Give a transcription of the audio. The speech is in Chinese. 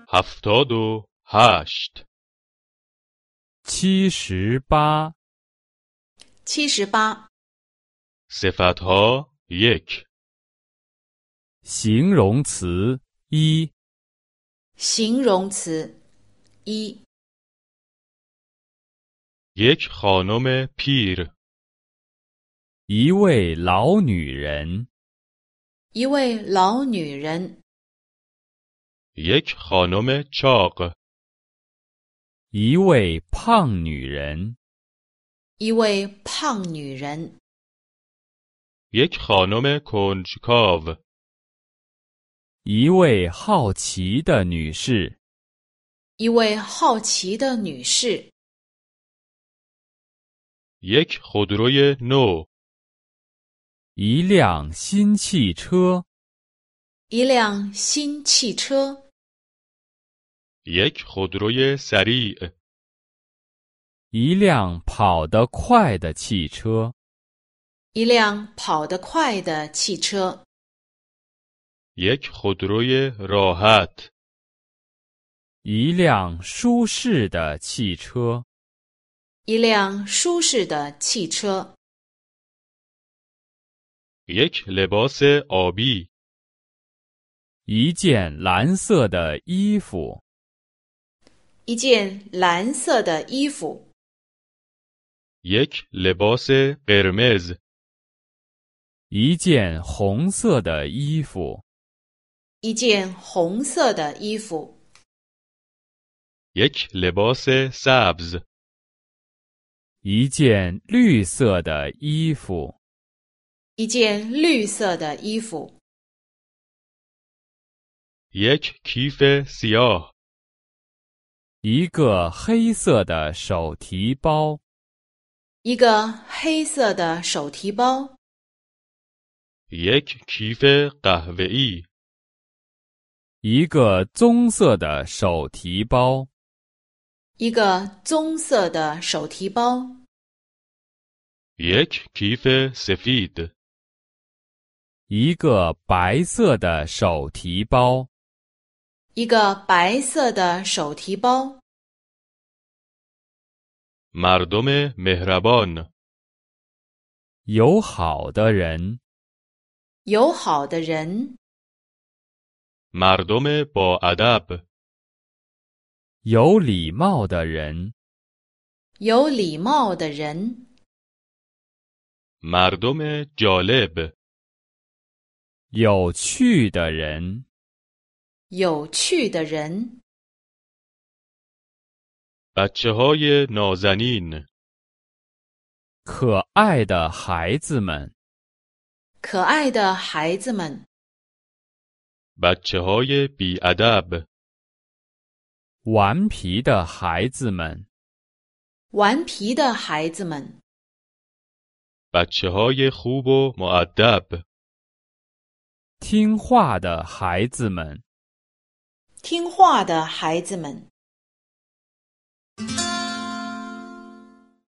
78 78 78 صفتها 1 形容词1 形容词1 یک خانم پیر 一位老女人一位老女人 یک خانم چاق 一位胖女人一位胖女人 یک خانم کنجکاو 一位好奇的女士一位好奇的女士 یک خودروی نو 一辆新汽车一辆新汽车 یک خودروی سریع 一辆跑得快的汽车一辆跑得快的汽车 یک خودروی راحت 一辆舒适的汽车一辆舒适的汽车 یک لباس آبی 一件蓝色的衣服一件蓝色的衣服 یک لباس قرمز 一件红色的衣服一件红色的衣服 یک لباس سبز 一件绿色的衣服一件绿色的衣服 یک کیف سیاه 一个黑色的手提包一个黑色的手提包 یک کیف قهوه‌ای 一个棕色的手提包一个棕色的手提包 یک کیف سفید 一个白色的手提包一个白色的手提包 مردم مهربان 友好的人友好的人 مردم با ادب 有礼貌的人有礼貌的人 مردم جالب 有趣的人有趣的人 بچه‌های نازنین 可爱的孩子们可爱的孩子们 بچه‌های بی‌ادب 顽皮的孩子们顽皮的孩子们 بچه‌های خوب و مؤدب 听话的孩子们听话的孩子们